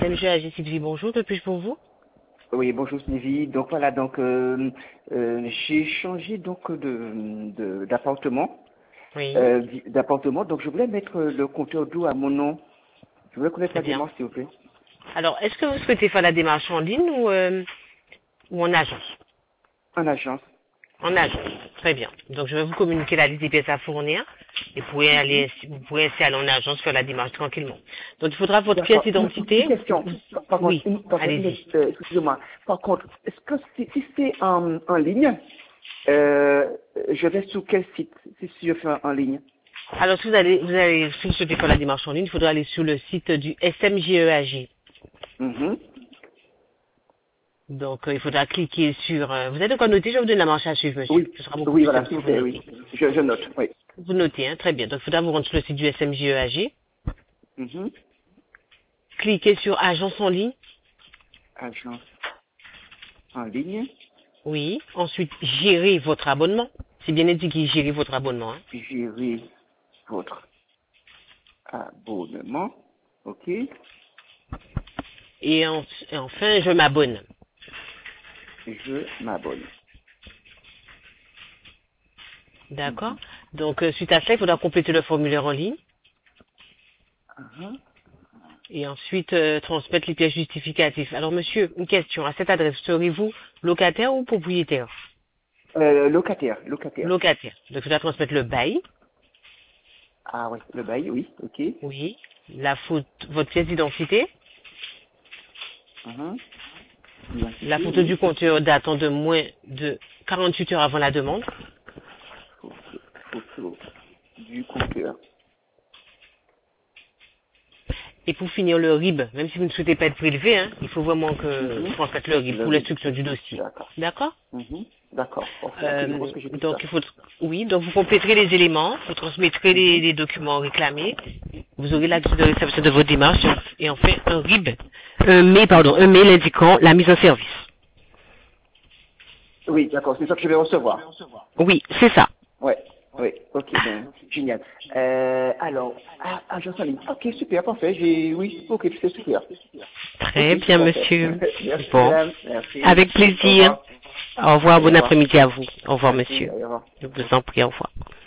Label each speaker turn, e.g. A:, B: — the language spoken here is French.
A: SMG Sylvie, bonjour, que puis-je pour vous?
B: Oui, bonjour Sylvie. Donc voilà, j'ai changé donc d'appartement,
A: Oui,
B: Donc je voulais mettre le compteur d'eau à mon nom. Je voulais connaître
A: très
B: la
A: bien.
B: démarche, s'il vous plaît.
A: Alors, est-ce que vous souhaitez faire la démarche en ligne ou en agence?
B: En agence.
A: En agence, très bien. Donc, je vais vous communiquer la liste des pièces à fournir et vous pourrez ainsi aller en agence faire la démarche tranquillement. Donc, il faudra votre pièce
B: D'accord. Une
A: d'identité.
B: question. Par contre,
A: Oui, allez-y.
B: excusez-moi. Par contre, est-ce que si c'est en ligne, je vais sur quel site si je fais en ligne?
A: Alors, si vous souhaitez faire la démarche en ligne, il faudra aller sur le site du SMGEAG.
B: Mhm.
A: Donc, il faudra cliquer sur... vous êtes de quoi noter? Je vais vous donner la marche à suivre, monsieur.
B: Oui,
A: Ce sera beaucoup
B: oui,
A: plus
B: voilà,
A: simple
B: s'il
A: si
B: vous
A: vous
B: plaît,
A: notez.
B: oui. Je note, oui.
A: Vous notez, hein, très bien. Donc, il faudra vous rendre sur le site du SMGEAG.
B: Mhm.
A: Cliquez sur Agence en ligne.
B: Agence en ligne.
A: Oui. Ensuite, gérer votre abonnement. C'est bien indiqué, gérer votre abonnement. Hein.
B: Gérer votre abonnement. OK.
A: Et enfin, je m'abonne.
B: Je m'abonne.
A: D'accord.
B: Mhm.
A: Donc, suite à ça, il faudra compléter le formulaire en ligne.
B: Mhm.
A: Et ensuite, transmettre les pièces justificatives. Alors, monsieur, une question. À cette adresse, serez-vous locataire ou propriétaire?
B: Locataire.
A: Locataire. Donc, il faudra transmettre le bail.
B: Ah oui, le bail, oui, OK.
A: Oui. Votre pièce d'identité.
B: Mhm.
A: La
B: Identité,
A: photo du
B: oui.
A: compteur datant de moins de 48 heures avant la demande.
B: Photo du compteur.
A: Et pour finir, le RIB, même si vous ne souhaitez pas être prélevé, hein, il faut vraiment que
B: Mhm.
A: transmettre le RIB
B: Le
A: pour
B: RIB.
A: l'instruction du dossier.
B: D'accord.
A: D'accord?
B: Mhm. D'accord. Parfait. OK, je pense que j'ai tout
A: Donc
B: ça.
A: oui, donc vous compléterez les éléments, vous transmettrez
B: Mhm.
A: les documents réclamés, vous aurez la de réception de votre démarche et enfin un RIB, un mail indiquant la mise en service.
B: Oui, d'accord, c'est ça que je vais recevoir.
A: Oui, c'est ça.
B: Ouais, oui, ok, ben, génial. Alors, agence en ligne. Ok, super, parfait. Oui, ok, c'est super. Ok,
A: Très bien,
B: parfait.
A: monsieur.
B: Merci,
A: Bon,
B: madame. Merci.
A: avec
B: Au
A: plaisir.
B: revoir.
A: Au revoir,
B: Oui, au
A: bon
B: revoir.
A: après-midi à vous. Au revoir,
B: Merci,
A: monsieur.
B: au revoir.
A: Je vous en prie, au revoir.